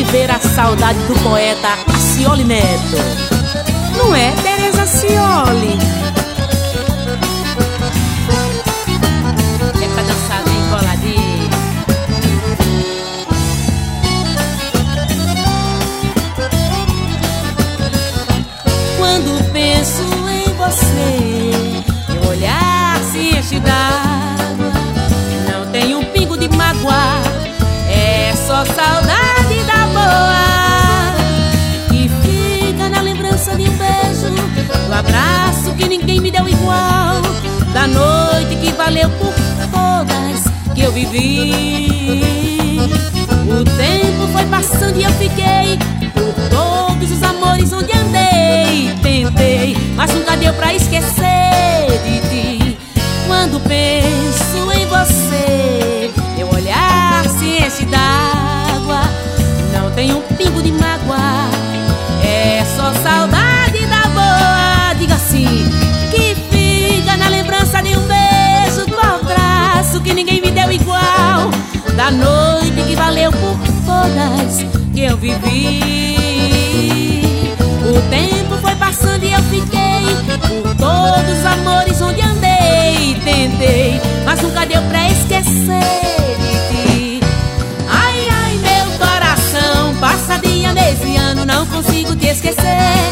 ver a saudade do poeta Acioli Neto. Não é, Tereza Acioli? É pra dançar bem coladinho. Quando penso em você, meu olhar se enche d'água. Não tem um pingo de mágoa, é só saudade da boa, que fica na lembrança de um beijo, do abraço que ninguém me deu igual, da noite que valeu por todas que eu vivi. O tempo foi passando e eu fiquei por todos os amores onde andei. Tentei, mas nunca deu pra esquecer de ti. Quando penso em você, meu olhar se enche d'água. Não tem um pingo de mágoa, é só saudade da boa. Diga assim, que fica na lembrança de um beijo, do abraço que ninguém me deu igual, da noite que valeu por todas que eu vivi. O tempo foi passando e eu fiquei por todos os amores onde andei. Tentei, mas nunca deu pra esquecer de ti. Ai, ai, meu coração, passa dia, mês e ano, não consigo te esquecer.